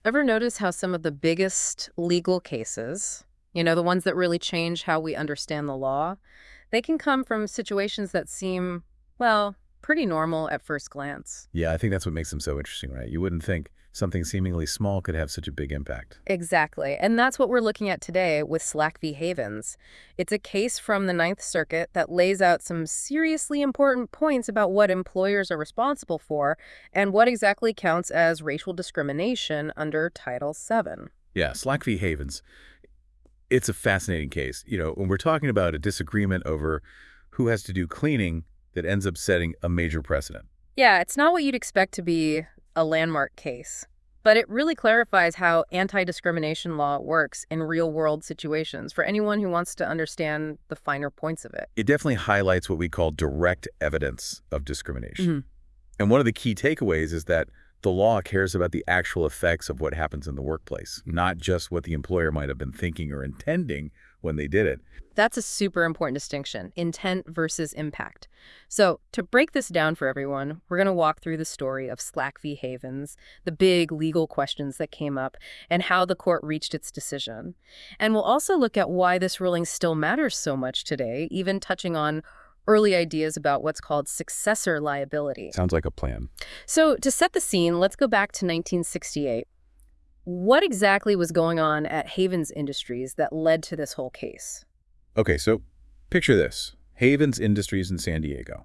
Ever notice how some of the biggest legal cases, the ones that really change how we understand the law, they can come from situations that seem, well, pretty normal at first glance? Yeah, I think that's what makes them so interesting, right? You wouldn't think something seemingly small could have such a big impact. Exactly. And that's what we're looking at today with Slack v. Havens. It's a case from the Ninth Circuit that lays out some seriously important points about what employers are responsible for and what exactly counts as racial discrimination under Title VII. Yeah, Slack v. Havens, it's a fascinating case. When we're talking about a disagreement over who has to do cleaning that ends up setting a major precedent. Yeah, it's not what you'd expect to be a landmark case, but it really clarifies how anti-discrimination law works in real-world situations for anyone who wants to understand the finer points of it. It definitely highlights what we call direct evidence of discrimination. Mhm. And one of the key takeaways is that the law cares about the actual effects of what happens in the workplace, not just what the employer might have been thinking or intending when they did it. That's a super important distinction, intent versus impact. So to break this down for everyone, we're going to walk through the story of Slack v. Havens, the big legal questions that came up, and how the court reached its decision. And we'll also look at why this ruling still matters so much today, even touching on early ideas about what's called successor liability. Sounds like a plan. So to set the scene, let's go back to 1968. What exactly was going on at Havens Industries that led to this whole case? Okay, so picture this. Havens Industries in San Diego.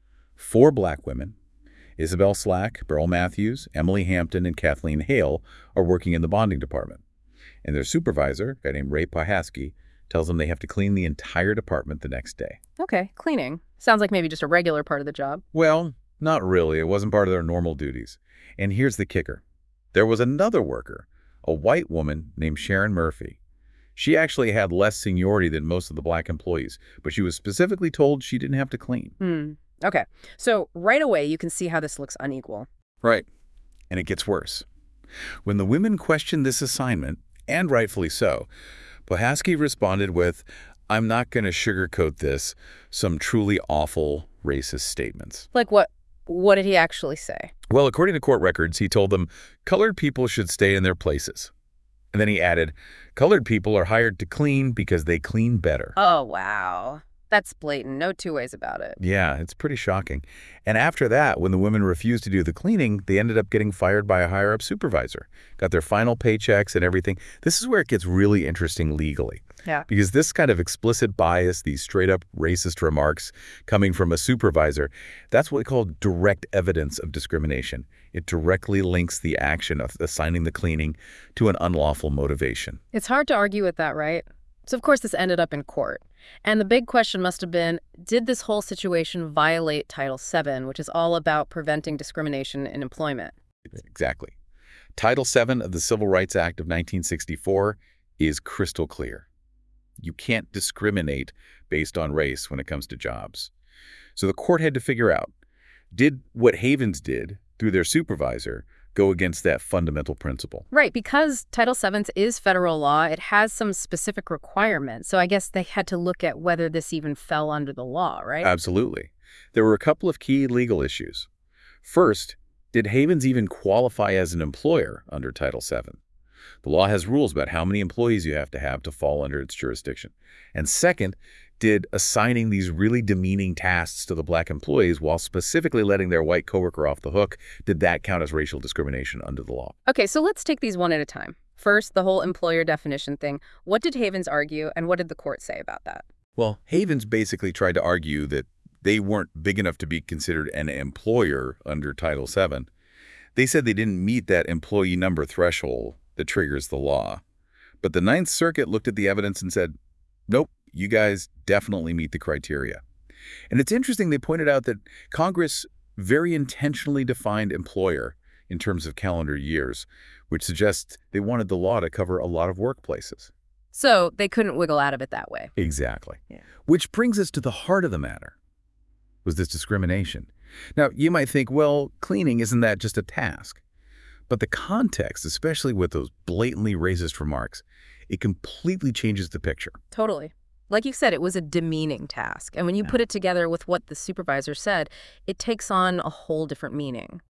Four black women, Isabel Slack, Beryl Matthews, Emily Hampton, and Kathleen Hale, are working in the bonding department. And their supervisor, a guy named Ray Pahaski, tells them they have to clean the entire department the next day. Okay, cleaning. Sounds like maybe just a regular part of the job. Well, not really. It wasn't part of their normal duties. And here's the kicker. There was another worker, a white woman named Sharon Murphy. She actually had less seniority than most of the black employees, but she was specifically told she didn't have to clean. Okay, so right away you can see how this looks unequal. Right. And it gets worse. When the women questioned this assignment, and rightfully so, Pahaski responded with, "I'm not going to sugarcoat this," some truly awful racist statements. Like what? What did he actually say? Well, according to court records, he told them colored people should stay in their places. And then he added, colored people are hired to clean because they clean better. Oh, wow. That's blatant. No two ways about it. Yeah, it's pretty shocking. And after that, when the women refused to do the cleaning, they ended up getting fired by a higher-up supervisor, got their final paychecks and everything. This is where it gets really interesting legally. Yeah. Because this kind of explicit bias, these straight-up racist remarks coming from a supervisor, that's what we call direct evidence of discrimination. It directly links the action of assigning the cleaning to an unlawful motivation. It's hard to argue with that, right? So, of course, this ended up in court. And the big question must have been, did this whole situation violate Title VII, which is all about preventing discrimination in employment? Exactly. Title VII of the Civil Rights Act of 1964 is crystal clear. You can't discriminate based on race when it comes to jobs. So the court had to figure out, did what Havens did through their supervisor go against that fundamental principle? Right, because Title VII is federal law, it has some specific requirements. So I guess they had to look at whether this even fell under the law, right? Absolutely. There were a couple of key legal issues. First, did Havens even qualify as an employer under Title VII? The law has rules about how many employees you have to fall under its jurisdiction. And second, did assigning these really demeaning tasks to the black employees while specifically letting their white coworker off the hook, did that count as racial discrimination under the law? Okay, so let's take these one at a time. First, the whole employer definition thing. What did Havens argue, and what did the court say about that? Well, Havens basically tried to argue that they weren't big enough to be considered an employer under Title VII. They said they didn't meet that employee number threshold that triggers the law. But the Ninth Circuit looked at the evidence and said, nope, you guys definitely meet the criteria. And it's interesting, they pointed out that Congress very intentionally defined employer in terms of calendar years, which suggests they wanted the law to cover a lot of workplaces. So they couldn't wiggle out of it that way. Exactly. Yeah. Which brings us to the heart of the matter. Was this discrimination? Now, you might think, well, cleaning, isn't that just a task? But the context, especially with those blatantly racist remarks, it completely changes the picture. Totally. Like you said, it was a demeaning task. And when you put it together with what the supervisor said, it takes on a whole different meaning.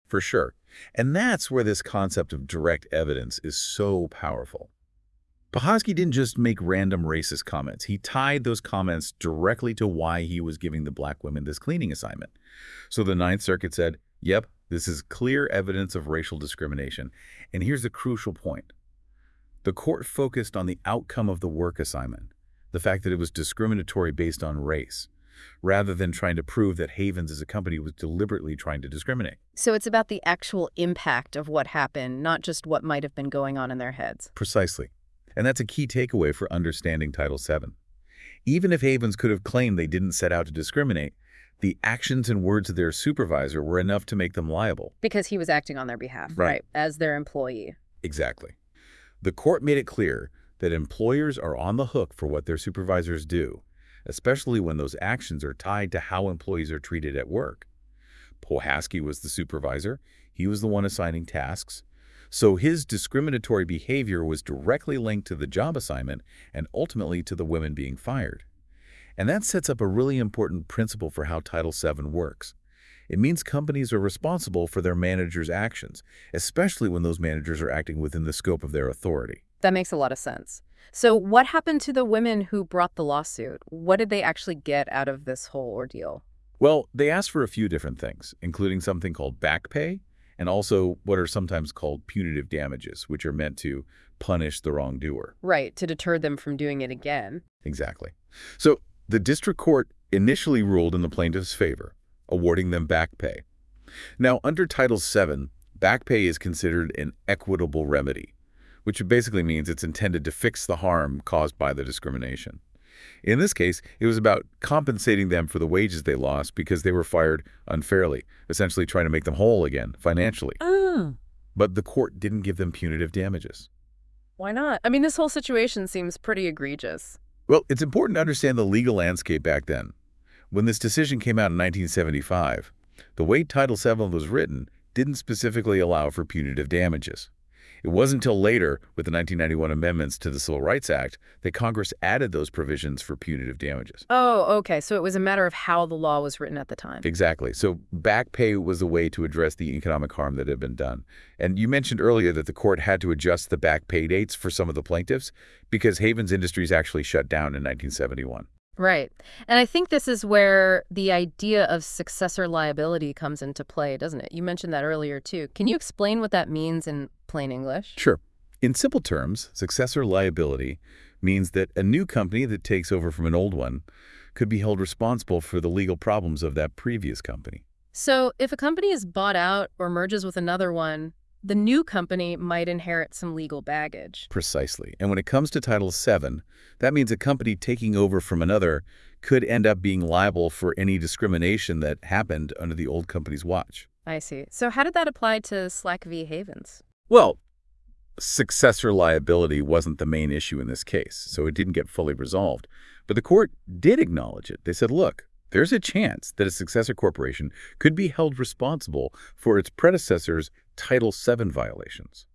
For sure. And that's where this concept of direct evidence is so powerful. Pahosky didn't just make random racist comments. He tied those comments directly to why he was giving the black women this cleaning assignment. So the Ninth Circuit said, yep, this is clear evidence of racial discrimination. And here's the crucial point. The court focused on the outcome of the work assignment, the fact that it was discriminatory based on race, rather than trying to prove that Havens as a company was deliberately trying to discriminate. So it's about the actual impact of what happened, not just what might have been going on in their heads. Precisely. And that's a key takeaway for understanding Title VII. Even if Havens could have claimed they didn't set out to discriminate, the actions and words of their supervisor were enough to make them liable. Because he was acting on their behalf, Right. as their employee. Exactly. The court made it clear that employers are on the hook for what their supervisors do, especially when those actions are tied to how employees are treated at work. Pahosky was the supervisor. He was the one assigning tasks. So his discriminatory behavior was directly linked to the job assignment and ultimately to the women being fired. And that sets up a really important principle for how Title VII works. It means companies are responsible for their managers' actions, especially when those managers are acting within the scope of their authority. That makes a lot of sense. So what happened to the women who brought the lawsuit? What did they actually get out of this whole ordeal? Well, they asked for a few different things, including something called back pay and also what are sometimes called punitive damages, which are meant to punish the wrongdoer. Right, to deter them from doing it again. Exactly. So the district court initially ruled in the plaintiff's favor, awarding them back pay. Now, under Title VII, back pay is considered an equitable remedy, which basically means it's intended to fix the harm caused by the discrimination. In this case, it was about compensating them for the wages they lost because they were fired unfairly, essentially trying to make them whole again financially. But the court didn't give them punitive damages. Why not? I mean, this whole situation seems pretty egregious. Well, it's important to understand the legal landscape back then. When this decision came out in 1975, the way Title VII was written didn't specifically allow for punitive damages. It wasn't until later, with the 1991 amendments to the Civil Rights Act, that Congress added those provisions for punitive damages. Oh, okay. So it was a matter of how the law was written at the time. Exactly. So back pay was a way to address the economic harm that had been done. And you mentioned earlier that the court had to adjust the back pay dates for some of the plaintiffs because Havens Industries actually shut down in 1971. Right. And I think this is where the idea of successor liability comes into play, doesn't it? You mentioned that earlier, too. Can you explain what that means in plain English? Sure. In simple terms, successor liability means that a new company that takes over from an old one could be held responsible for the legal problems of that previous company. So if a company is bought out or merges with another one, the new company might inherit some legal baggage. Precisely. And when it comes to Title VII, that means a company taking over from another could end up being liable for any discrimination that happened under the old company's watch. I see. So how did that apply to Slack v. Havens? Well, successor liability wasn't the main issue in this case, so it didn't get fully resolved. But the court did acknowledge it. They said, look, there's a chance that a successor corporation could be held responsible for its predecessor's Title VII violations.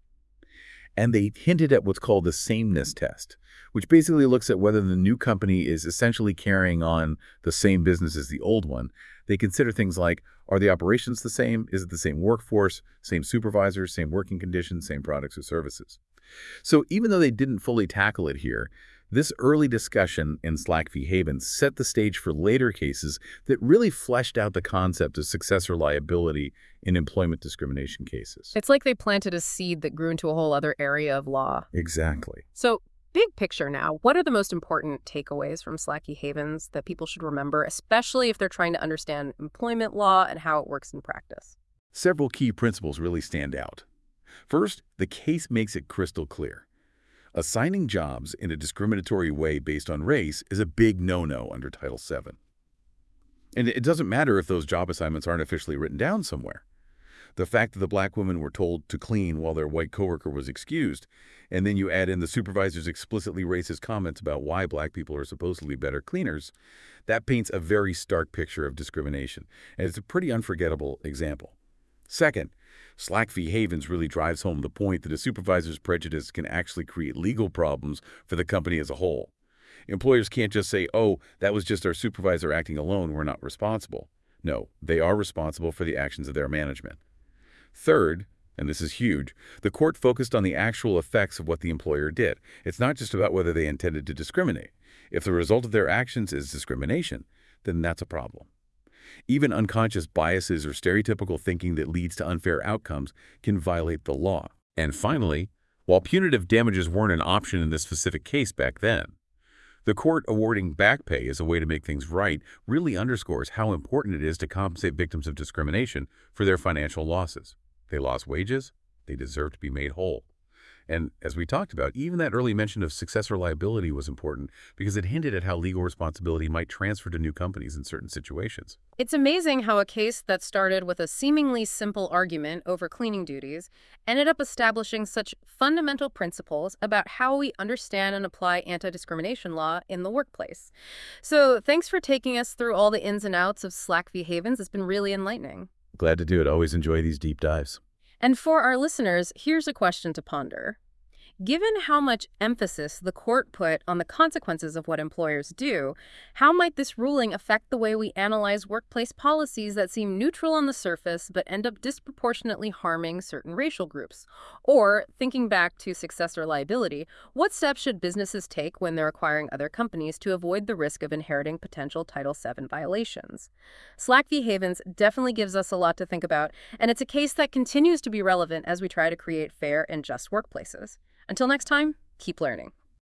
And they hinted at what's called the sameness test, which basically looks at whether the new company is essentially carrying on the same business as the old one. They consider things like, are the operations the same? Is it the same workforce, same supervisors, same working conditions, same products or services? So even though they didn't fully tackle it here, this early discussion in Slack v. Havens set the stage for later cases that really fleshed out the concept of successor liability in employment discrimination cases. It's like they planted a seed that grew into a whole other area of law. Exactly. So, big picture now, what are the most important takeaways from Slack v. Havens that people should remember, especially if they're trying to understand employment law and how it works in practice? Several key principles really stand out. First, the case makes it crystal clear. Assigning jobs in a discriminatory way based on race is a big no-no under Title VII. And it doesn't matter if those job assignments aren't officially written down somewhere. The fact that the black women were told to clean while their white coworker was excused, and then you add in the supervisor's explicitly racist comments about why black people are supposedly better cleaners, that paints a very stark picture of discrimination, and it's a pretty unforgettable example. Second, Slack v. Havens really drives home the point that a supervisor's prejudice can actually create legal problems for the company as a whole. Employers can't just say, oh, that was just our supervisor acting alone, we're not responsible. No, they are responsible for the actions of their management. Third, and this is huge, the court focused on the actual effects of what the employer did. It's not just about whether they intended to discriminate. If the result of their actions is discrimination, then that's a problem. Even unconscious biases or stereotypical thinking that leads to unfair outcomes can violate the law. And finally, while punitive damages weren't an option in this specific case back then, the court awarding back pay as a way to make things right really underscores how important it is to compensate victims of discrimination for their financial losses. They lost wages, they deserve to be made whole. And as we talked about, even that early mention of successor liability was important because it hinted at how legal responsibility might transfer to new companies in certain situations. It's amazing how a case that started with a seemingly simple argument over cleaning duties ended up establishing such fundamental principles about how we understand and apply anti-discrimination law in the workplace. So thanks for taking us through all the ins and outs of Slack v. Havens. It's been really enlightening. Glad to do it. Always enjoy these deep dives. And for our listeners, here's a question to ponder. Given how much emphasis the court put on the consequences of what employers do, how might this ruling affect the way we analyze workplace policies that seem neutral on the surface but end up disproportionately harming certain racial groups? Or, thinking back to successor liability, what steps should businesses take when they're acquiring other companies to avoid the risk of inheriting potential Title VII violations? Slack v. Havens definitely gives us a lot to think about, and it's a case that continues to be relevant as we try to create fair and just workplaces. Until next time, keep learning.